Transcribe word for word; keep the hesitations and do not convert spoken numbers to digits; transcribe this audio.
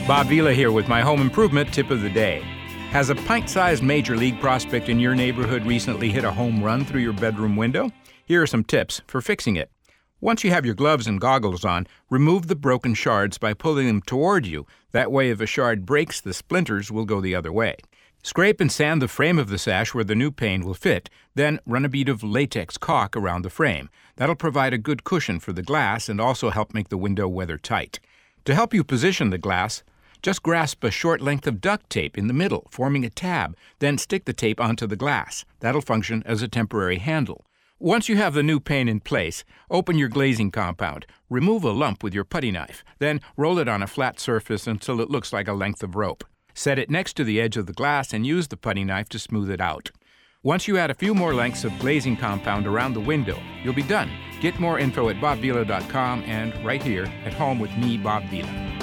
Bob Vila here with my home improvement tip of the day. Has a pint-sized major league prospect in your neighborhood recently hit a home run through your bedroom window? Here are some tips for fixing it. Once you have your gloves and goggles on, remove the broken shards by pulling them toward you. That way, if a shard breaks, the splinters will go the other way. Scrape and sand the frame of the sash where the new pane will fit. Then run a bead of latex caulk around the frame. That'll provide a good cushion for the glass and also help make the window weather tight. To help you position the glass, just grasp a short length of duct tape in the middle, forming a tab. Then stick the tape onto the glass. That'll function as a temporary handle. Once you have the new pane in place, open your glazing compound. Remove a lump with your putty knife. Then roll it on a flat surface until it looks like a length of rope. Set it next to the edge of the glass and use the putty knife to smooth it out. Once you add a few more lengths of glazing compound around the window, you'll be done. Get more info at bob vila dot com and right here at home with me, Bob Vila.